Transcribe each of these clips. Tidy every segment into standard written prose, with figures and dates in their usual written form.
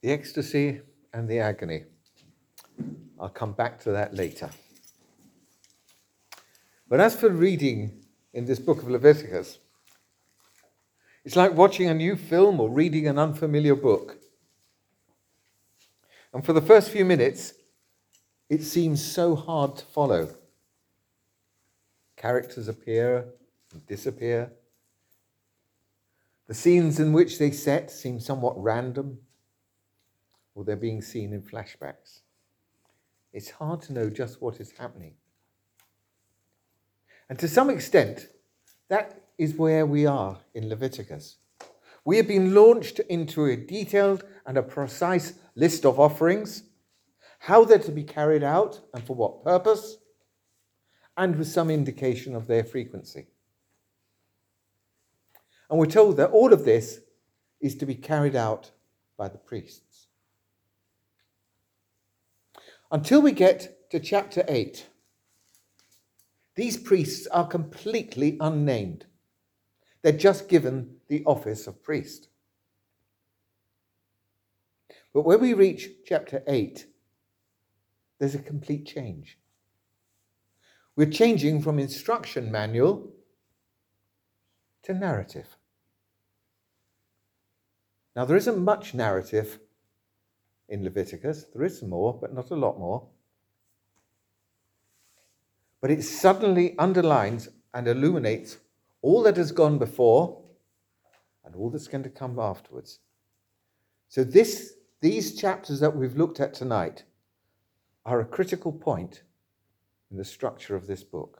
the ecstasy and the agony. I'll come back to that later. But as for reading in this book of Leviticus, it's like watching a new film or reading an unfamiliar book. And for the first few minutes, it seems so hard to follow. Characters appear and disappear. The scenes in which they set seem somewhat random, or they're being seen in flashbacks. It's hard to know just what is happening. And to some extent, that is where we are in Leviticus. We have been launched into a detailed and a precise list of offerings, how they're to be carried out and for what purpose, and with some indication of their frequency. And we're told that all of this is to be carried out by the priests. Until we get to chapter 8, these priests are completely unnamed. They're just given the office of priest. But when we reach chapter 8, there's a complete change. We're changing from instruction manual to narrative. Now, there isn't much narrative in Leviticus. There is some more, but not a lot more. But it suddenly underlines and illuminates all that has gone before and all that's going to come afterwards. So these chapters that we've looked at tonight are a critical point in the structure of this book.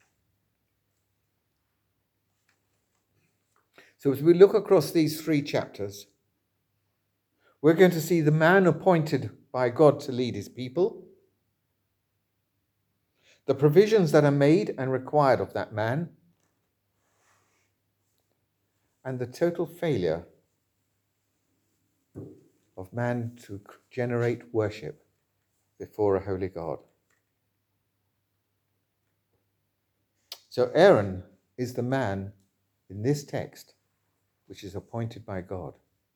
So as we look across these 3 chapters, we're going to see the man appointed by God to lead his people, the provisions that are made and required of that man, and the total failure of man to generate worship before a holy God. So Aaron is the man in this text which is appointed by God.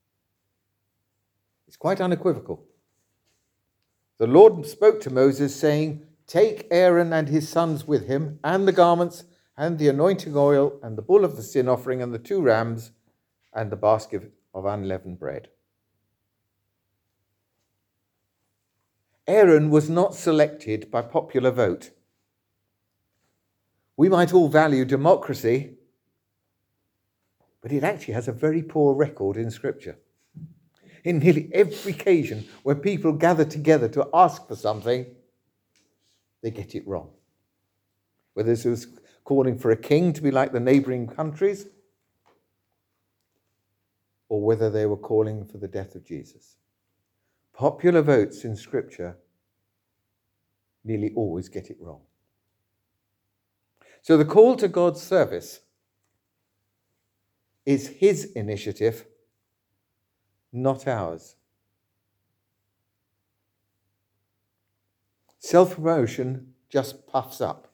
It's quite unequivocal. The Lord spoke to Moses, saying, "Take Aaron and his sons with him, and the garments, and the anointing oil, and the bull of the sin offering, and the 2 rams, and the basket of unleavened bread." Aaron was not selected by popular vote. We might all value democracy, but it actually has a very poor record in Scripture. In nearly every occasion where people gather together to ask for something, they get it wrong. Whether this was calling for a king to be like the neighboring countries, or whether they were calling for the death of Jesus. Popular votes in Scripture nearly always get it wrong. So the call to God's service is his initiative, not ours. Self-promotion just puffs up.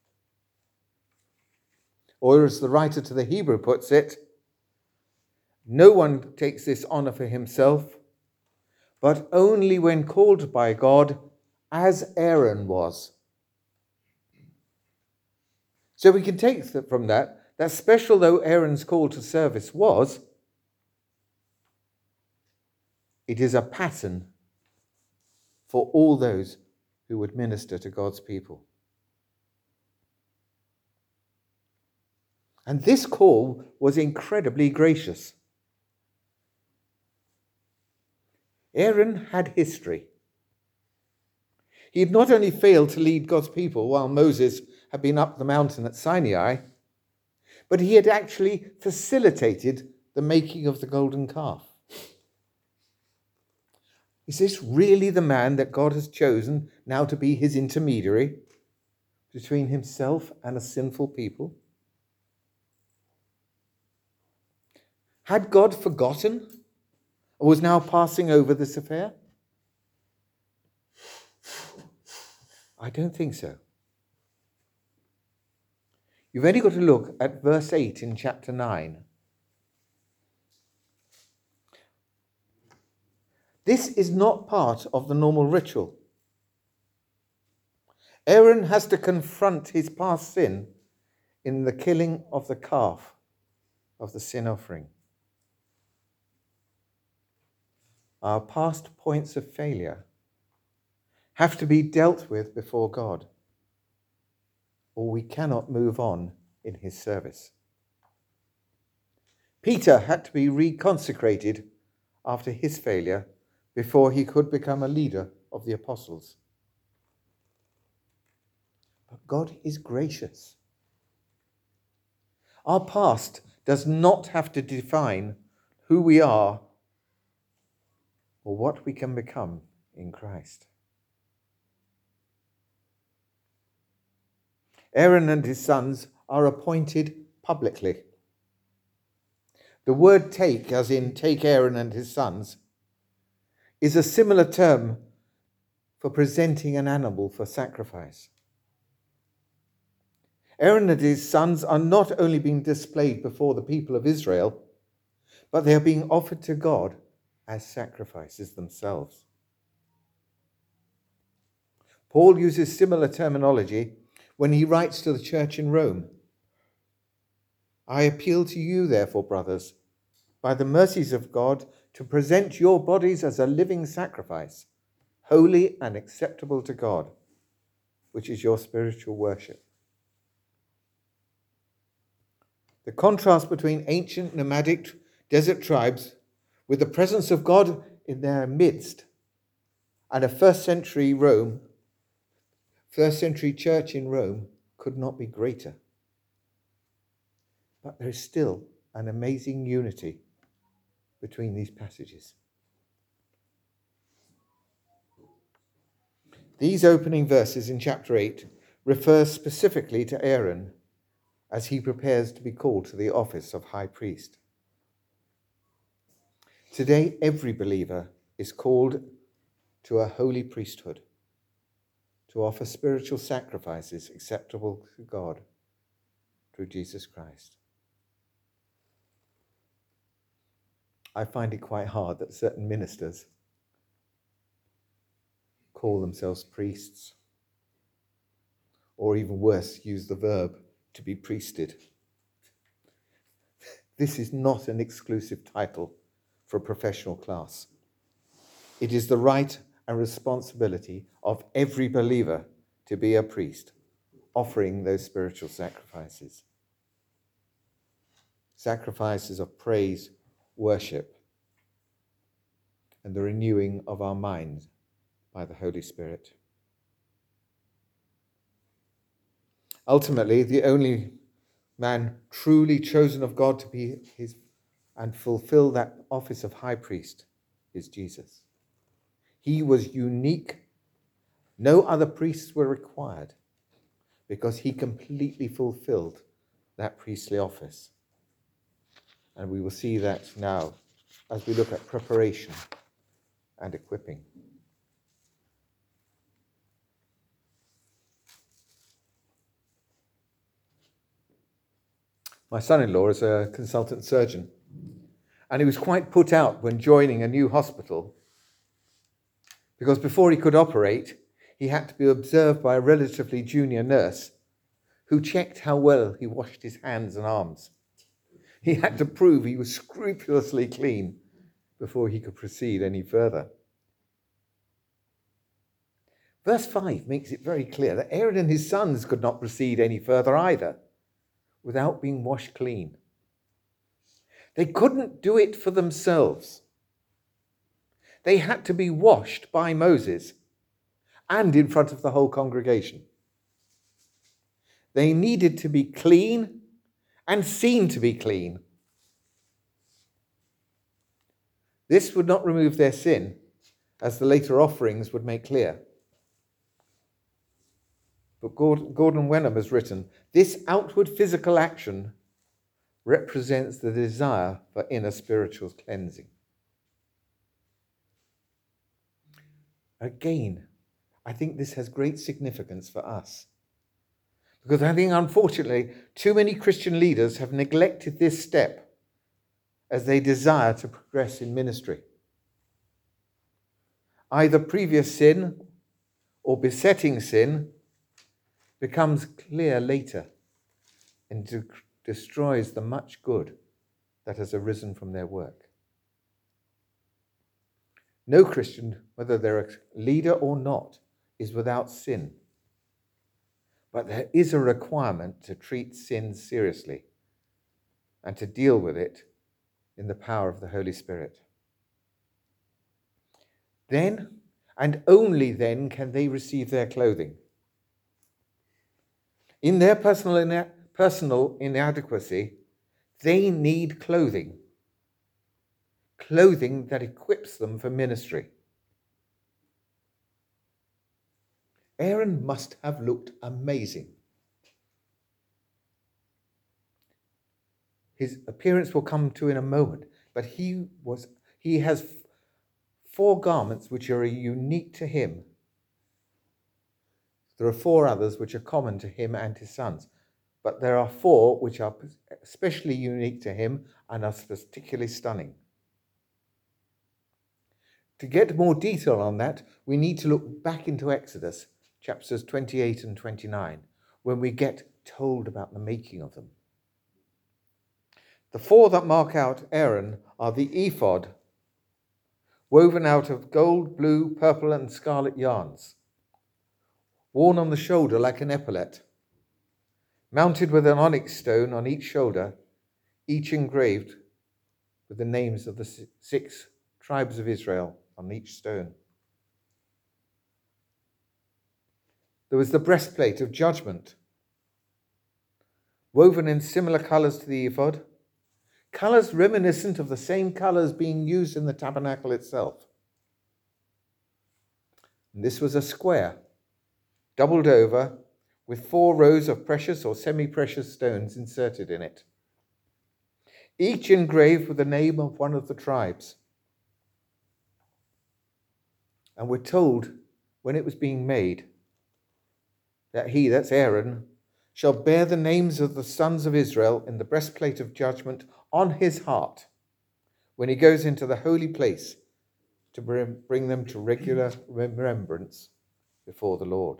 Or as the writer to the Hebrew puts it, no one takes this honor for himself, but only when called by God, as Aaron was. So we can take from that special though Aaron's call to service was, it is a pattern for all those who would minister to God's people. And this call was incredibly gracious. Aaron had history. He had not only failed to lead God's people while Moses had been up the mountain at Sinai, but he had actually facilitated the making of the golden calf. Is this really the man that God has chosen now to be his intermediary between himself and a sinful people? Had God forgotten or was now passing over this affair? I don't think so. You've only got to look at verse 8 in chapter 9. This is not part of the normal ritual. Aaron has to confront his past sin in the killing of the calf of the sin offering. Our past points of failure have to be dealt with before God, or we cannot move on in his service. Peter had to be reconsecrated after his failure before he could become a leader of the apostles. But God is gracious. Our past does not have to define who we are or what we can become in Christ. Aaron and his sons are appointed publicly. The word take, as in take Aaron and his sons, is a similar term for presenting an animal for sacrifice. Aaron and his sons are not only being displayed before the people of Israel, but they are being offered to God as sacrifices themselves. Paul uses similar terminology when he writes to the church in Rome. I appeal to you, therefore, brothers, by the mercies of God, to present your bodies as a living sacrifice, holy and acceptable to God, which is your spiritual worship. The contrast between ancient nomadic desert tribes with the presence of God in their midst and a first century church in Rome could not be greater. But there is still an amazing unity between these passages. These opening verses in chapter 8 refer specifically to Aaron as he prepares to be called to the office of high priest. Today, every believer is called to a holy priesthood, to offer spiritual sacrifices acceptable to God through Jesus Christ. I find it quite hard that certain ministers call themselves priests, or even worse, use the verb to be priested. This is not an exclusive title for a professional class. It is the right and responsibility of every believer to be a priest, offering those spiritual sacrifices. Sacrifices of praise, worship, and the renewing of our minds by the Holy Spirit. Ultimately, the only man truly chosen of God to be his and fulfill that office of high priest is Jesus. He was unique. No other priests were required because he completely fulfilled that priestly office. And we will see that now as we look at preparation and equipping. My son-in-law is a consultant surgeon, and he was quite put out when joining a new hospital because before he could operate, he had to be observed by a relatively junior nurse who checked how well he washed his hands and arms. He had to prove he was scrupulously clean before he could proceed any further. Verse 5 makes it very clear that Aaron and his sons could not proceed any further either without being washed clean. They couldn't do it for themselves. They had to be washed by Moses and in front of the whole congregation. They needed to be clean and seen to be clean. This would not remove their sin, as the later offerings would make clear. But Gordon Wenham has written, this outward physical action represents the desire for inner spiritual cleansing. Again, I think this has great significance for us. Because I think, unfortunately, too many Christian leaders have neglected this step as they desire to progress in ministry. either previous sin or besetting sin, becomes clear later and destroys the much good that has arisen from their work. No Christian, whether they're a leader or not, is without sin. But there is a requirement to treat sin seriously and to deal with it in the power of the Holy Spirit. Then, and only then, can they receive their clothing. In their personal inadequacy, they need clothing. Clothing that equips them for ministry. Aaron must have looked amazing. His appearance will come to in a moment, but he has 4 garments which are unique to him. There are 4 others which are common to him and his sons, but there are 4 which are especially unique to him and are particularly stunning. To get more detail on that, we need to look back into Exodus, chapters 28 and 29, when we get told about the making of them. The 4 that mark out Aaron are the ephod, woven out of gold, blue, purple, and scarlet yarns, worn on the shoulder like an epaulet, mounted with an onyx stone on each shoulder, each engraved with the names of the 6 tribes of Israel on each stone. There was the breastplate of judgment, woven in similar colors to the ephod, colors reminiscent of the same colors being used in the tabernacle itself. And this was a square, doubled over, with 4 rows of precious or semi-precious stones inserted in it, each engraved with the name of one of the tribes. And we're told when it was being made that he, that's Aaron, shall bear the names of the sons of Israel in the breastplate of judgment on his heart when he goes into the holy place to bring them to regular remembrance before the Lord.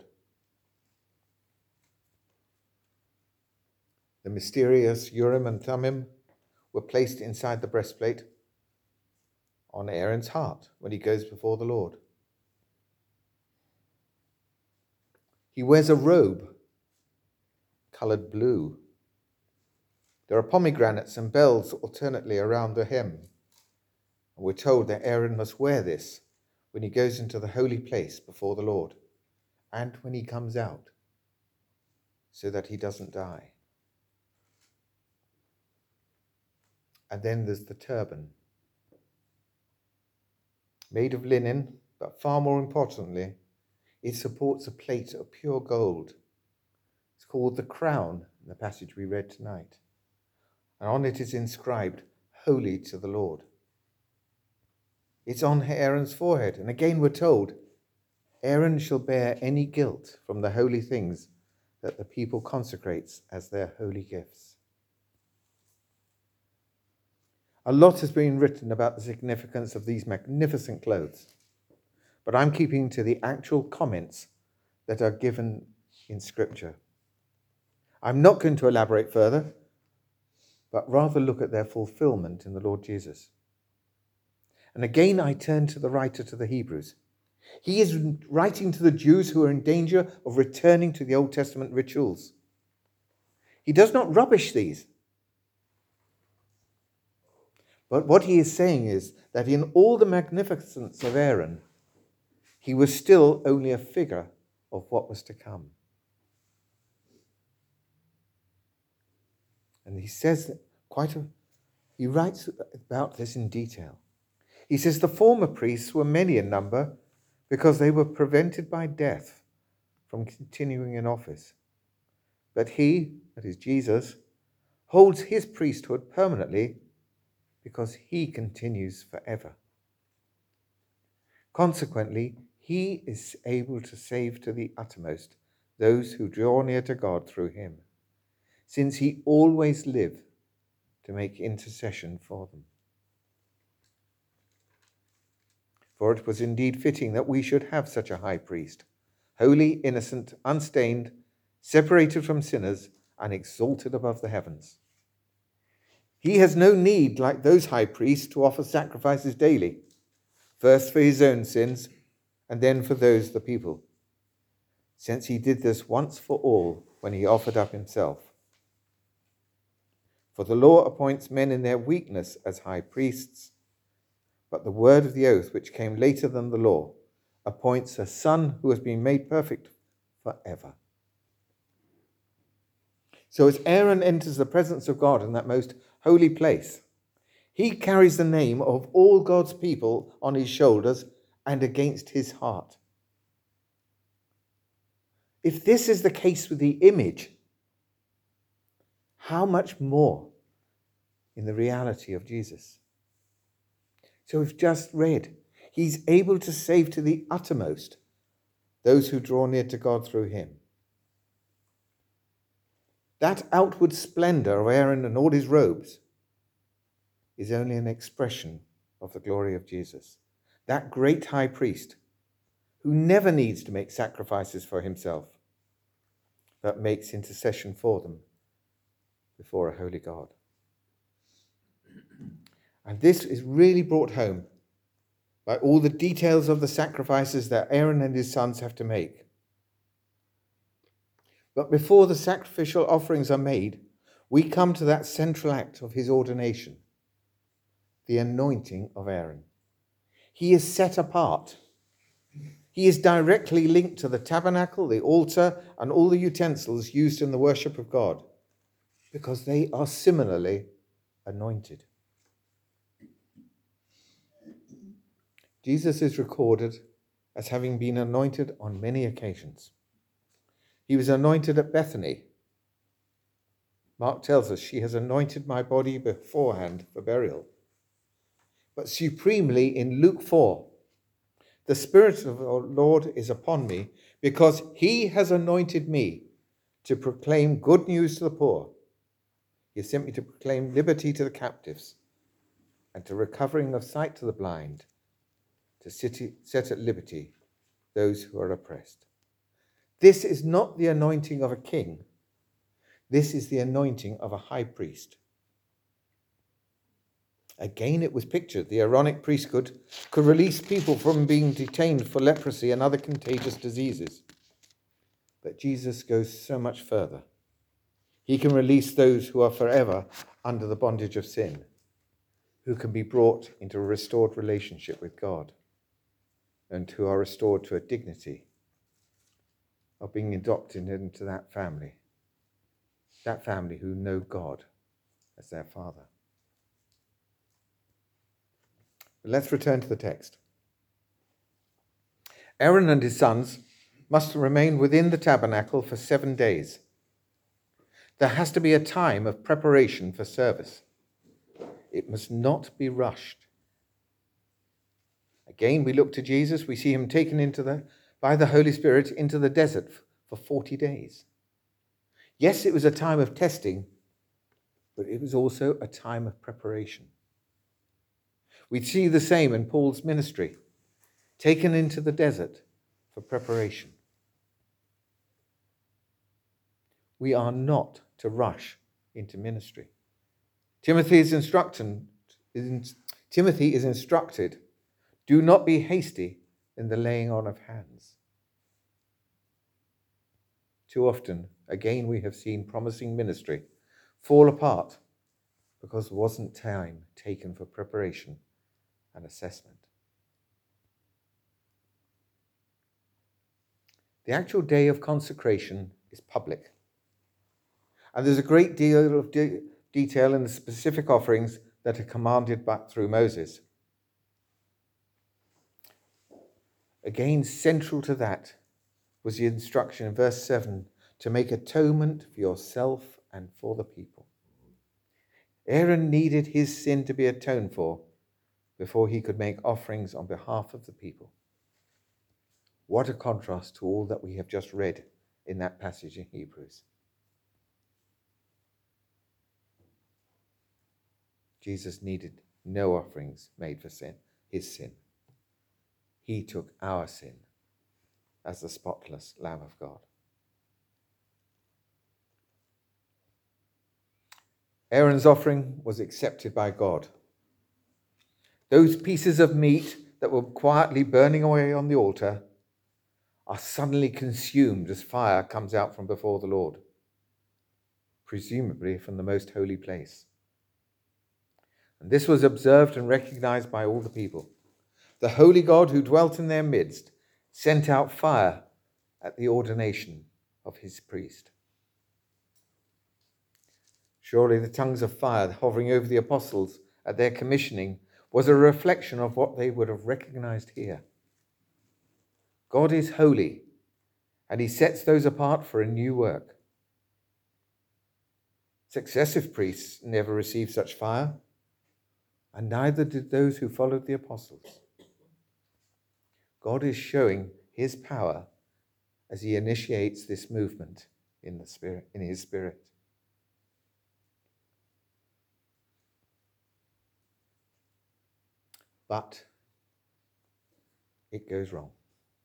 The mysterious Urim and Thummim were placed inside the breastplate on Aaron's heart when he goes before the Lord. He wears a robe colored blue. There are pomegranates and bells alternately around the hem. And we're told that Aaron must wear this when he goes into the holy place before the Lord and when he comes out, so that he doesn't die. And then there's the turban, made of linen, but far more importantly, it supports a plate of pure gold. It's called the crown in the passage we read tonight. And on it is inscribed, Holy to the Lord. It's on Aaron's forehead. And again we're told, Aaron shall bear any guilt from the holy things that the people consecrates as their holy gifts. A lot has been written about the significance of these magnificent clothes, but I'm keeping to the actual comments that are given in Scripture. I'm not going to elaborate further, but rather look at their fulfillment in the Lord Jesus. And again, I turn to the writer to the Hebrews. He is writing to the Jews who are in danger of returning to the Old Testament rituals. He does not rubbish these. But what he is saying is that in all the magnificence of Aaron, he was still only a figure of what was to come. And he says he writes about this in detail. He says the former priests were many in number because they were prevented by death from continuing in office. But he, that is Jesus, holds his priesthood permanently because he continues forever. Consequently, he is able to save to the uttermost those who draw near to God through him, since he always lived to make intercession for them. For it was indeed fitting that we should have such a high priest, holy, innocent, unstained, separated from sinners, and exalted above the heavens. He has no need, like those high priests, to offer sacrifices daily, first for his own sins, and then for those of the people, since he did this once for all when he offered up himself. For the law appoints men in their weakness as high priests, but the word of the oath, which came later than the law, appoints a son who has been made perfect forever. So as Aaron enters the presence of God in that most holy place, he carries the name of all God's people on his shoulders and against his heart. If this is the case with the image, how much more in the reality of Jesus? So we've just read, he's able to save to the uttermost those who draw near to God through him. That outward splendor of Aaron and all his robes is only an expression of the glory of Jesus. That great high priest who never needs to make sacrifices for himself, but makes intercession for them before a holy God. And this is really brought home by all the details of the sacrifices that Aaron and his sons have to make. But before the sacrificial offerings are made, we come to that central act of his ordination, the anointing of Aaron. He is set apart. He is directly linked to the tabernacle, the altar, and all the utensils used in the worship of God, because they are similarly anointed. Jesus is recorded as having been anointed on many occasions. He was anointed at Bethany. Mark tells us, she has anointed my body beforehand for burial. But supremely in Luke 4, the Spirit of the Lord is upon me because he has anointed me to proclaim good news to the poor. He has sent me to proclaim liberty to the captives and to recovering of sight to the blind, to set at liberty those who are oppressed. This is not the anointing of a king. This is the anointing of a high priest. Again, it was pictured the Aaronic priesthood could release people from being detained for leprosy and other contagious diseases. But Jesus goes so much further. He can release those who are forever under the bondage of sin, who can be brought into a restored relationship with God, and who are restored to a dignity of being adopted into that family who know God as their Father. But let's return to the text. Aaron and his sons must remain within the tabernacle for 7 days. There has to be a time of preparation for service. It must not be rushed. Again, we look to Jesus. We see him taken by the Holy Spirit into the desert for 40 days. Yes, it was a time of testing, but it was also a time of preparation. We see the same in Paul's ministry, taken into the desert for preparation. We are not to rush into ministry. Timothy is instructed, do not be hasty in the laying on of hands. Too often, again, we have seen promising ministry fall apart because there wasn't time taken for preparation and assessment. The actual day of consecration is public. And there's a great deal of detail in the specific offerings that are commanded back through Moses. Again, central to that was the instruction in verse 7 to make atonement for yourself and for the people. Aaron needed his sin to be atoned for before he could make offerings on behalf of the people. What a contrast to all that we have just read in that passage in Hebrews. Jesus needed no offerings made for sin, his sin. He took our sin as the spotless Lamb of God. Aaron's offering was accepted by God. Those pieces of meat that were quietly burning away on the altar are suddenly consumed as fire comes out from before the Lord, presumably from the most holy place. And this was observed and recognized by all the people. The holy God who dwelt in their midst sent out fire at the ordination of his priest. Surely the tongues of fire hovering over the apostles at their commissioning was a reflection of what they would have recognized here. God is holy, and he sets those apart for a new work. Successive priests never received such fire, and neither did those who followed the apostles. God is showing his power as he initiates this movement in his spirit. But it goes wrong.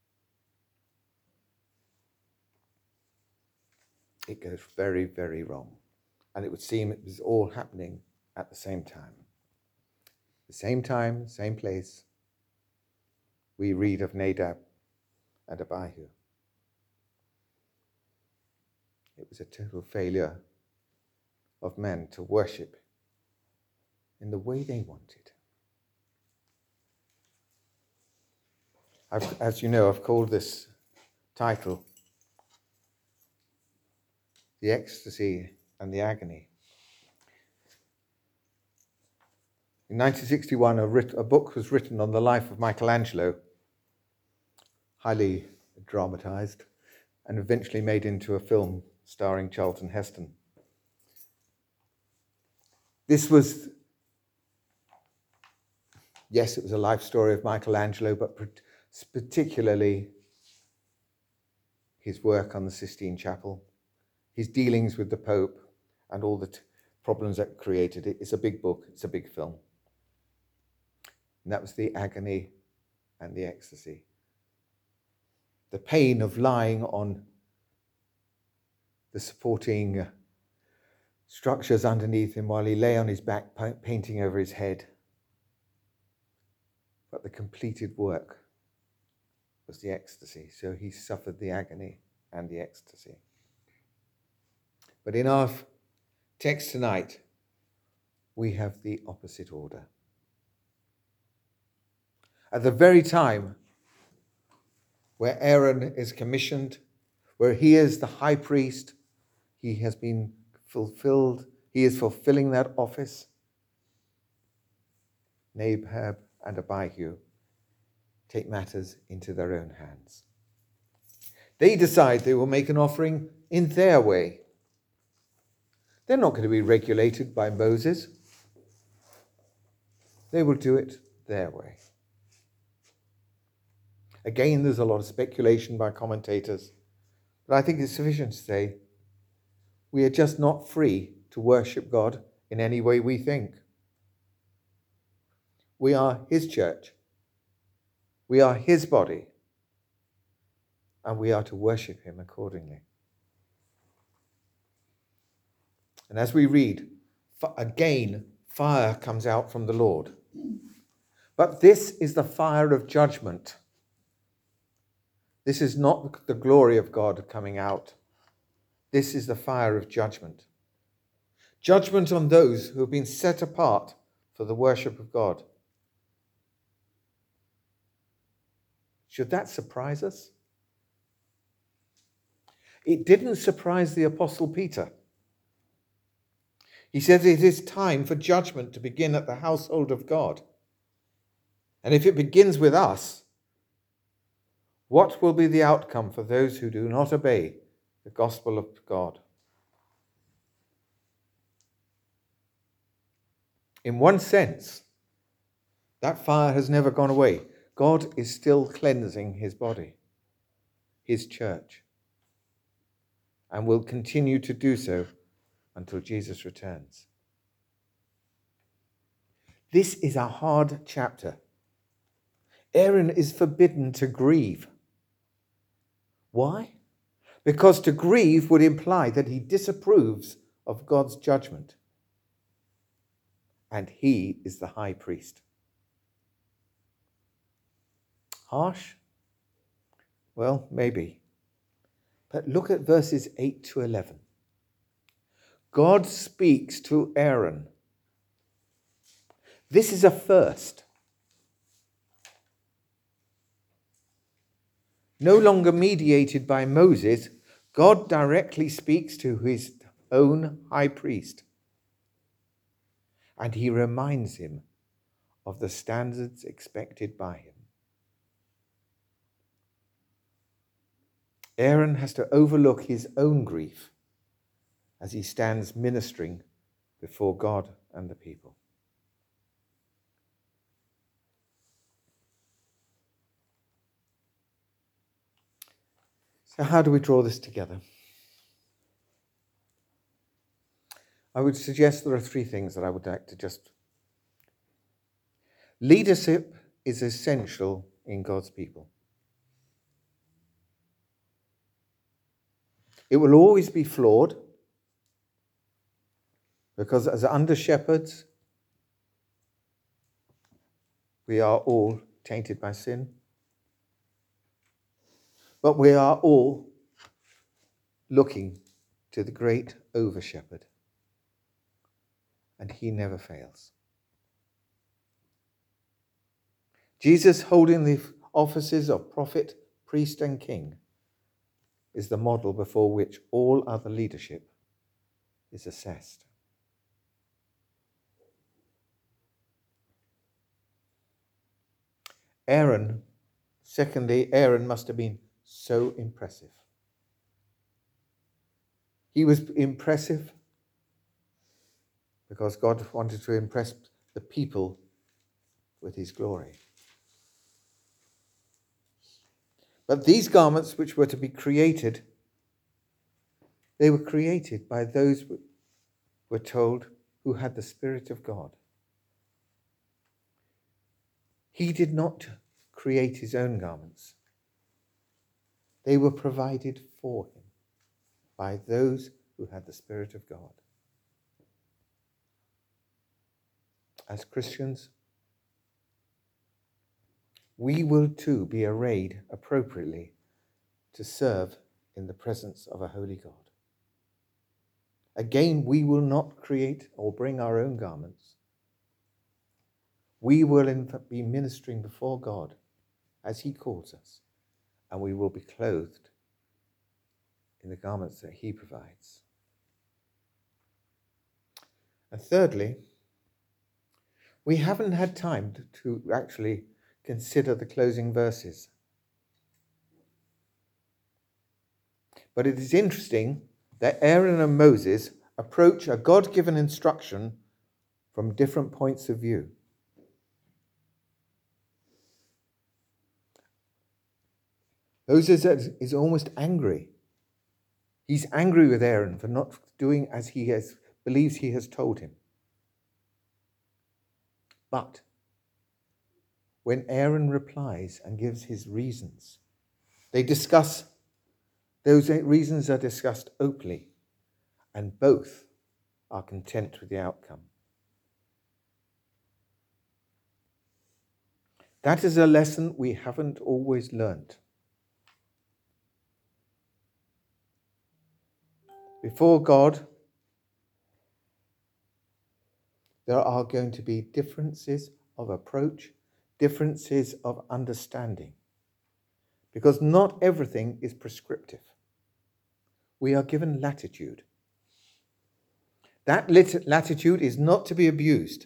It goes very, very wrong. And it would seem it was all happening at the same time. The same time, same place, we read of Nadab and Abihu. It was a total failure of men to worship in the way they wanted. As you know, I've called this title The Ecstasy and the Agony. In 1961, a book was written on the life of Michelangelo, highly dramatized, and eventually made into a film starring Charlton Heston. This was, yes, it was a life story of Michelangelo, but particularly his work on the Sistine Chapel, his dealings with the Pope, and all the problems that created it. It's a big book, it's a big film. And that was the agony and the ecstasy. The pain of lying on the supporting structures underneath him while he lay on his back painting over his head. But the completed work was the ecstasy. So he suffered the agony and the ecstasy. But in our text tonight, we have the opposite order. At the very time where Aaron is commissioned, where he is the high priest, he has been fulfilled, he is fulfilling that office, Nadab and Abihu take matters into their own hands. They decide they will make an offering in their way. They're not going to be regulated by Moses. They will do it their way. Again, there's a lot of speculation by commentators, but I think it's sufficient to say we are just not free to worship God in any way we think. We are his church. We are his body. And we are to worship him accordingly. And as we read, again, fire comes out from the Lord. But this is the fire of judgment. This is not the glory of God coming out. This is the fire of judgment. Judgment on those who have been set apart for the worship of God. Should that surprise us? It didn't surprise the Apostle Peter. He says it is time for judgment to begin at the household of God. And if it begins with us, what will be the outcome for those who do not obey the gospel of God? In one sense, that fire has never gone away. God is still cleansing his body, his church, and will continue to do so until Jesus returns. This is a hard chapter. Aaron is forbidden to grieve. Why? Because to grieve would imply that he disapproves of God's judgment. And he is the high priest. Harsh? Well, maybe. But look at verses 8 to 11. God speaks to Aaron. This is a first. No longer mediated by Moses, God directly speaks to his own high priest. And he reminds him of the standards expected by him. Aaron has to overlook his own grief as he stands ministering before God and the people. So how do we draw this together? I would suggest there are three things that I would like to just... Leadership is essential in God's people. It will always be flawed, because as under shepherds, we are all tainted by sin. But we are all looking to the great over-shepherd, and he never fails. Jesus, holding the offices of prophet, priest, and king, is the model before which all other leadership is assessed. Aaron must have been so impressive. He was impressive because God wanted to impress the people with his glory. But these garments which were to be created, they were created by those, we're told, who had the Spirit of God. He did not create his own garments. They were provided for him by those who had the Spirit of God. As Christians, we will too be arrayed appropriately to serve in the presence of a holy God. Again, we will not create or bring our own garments. We will in fact be ministering before God as he calls us, and we will be clothed in the garments that he provides. And thirdly, we haven't had time to actually consider the closing verses. But it is interesting that Aaron and Moses approach a God-given instruction from different points of view. Moses is almost angry. He's angry with Aaron for not doing as believes he has told him. But when Aaron replies and gives his reasons, those reasons are discussed openly, and both are content with the outcome. That is a lesson we haven't always learned. Before God, there are going to be differences of approach, differences of understanding, because not everything is prescriptive. We are given latitude. That latitude is not to be abused,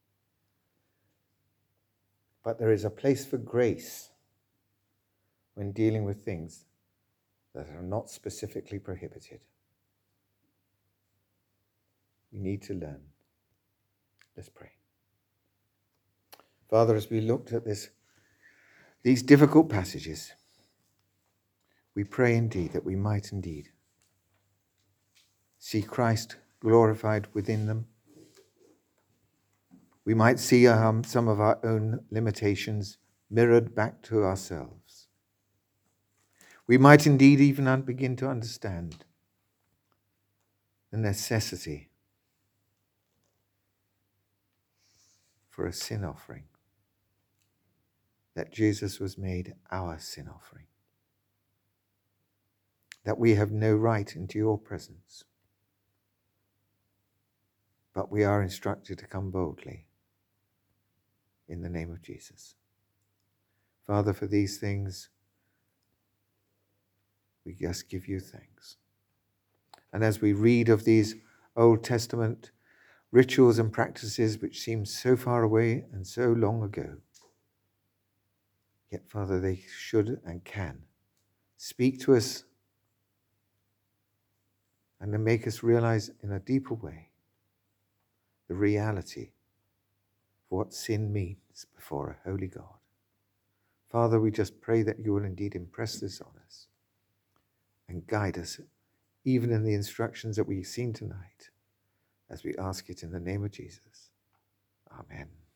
but there is a place for grace when dealing with things that are not specifically prohibited. We need to learn. Let's pray. Father, as we looked at these difficult passages, we pray indeed that we might indeed see Christ glorified within them. We might see some of our own limitations mirrored back to ourselves, we might indeed even begin to understand the necessity for a sin offering, that Jesus was made our sin offering, that we have no right into your presence, but we are instructed to come boldly in the name of Jesus. Father, for these things, we just give you thanks. And as we read of these Old Testament rituals and practices which seem so far away and so long ago, yet, Father, they should and can speak to us and to make us realize in a deeper way the reality of what sin means before a holy God. Father, we just pray that you will indeed impress this on us and guide us, even in the instructions that we've seen tonight, as we ask it in the name of Jesus. Amen.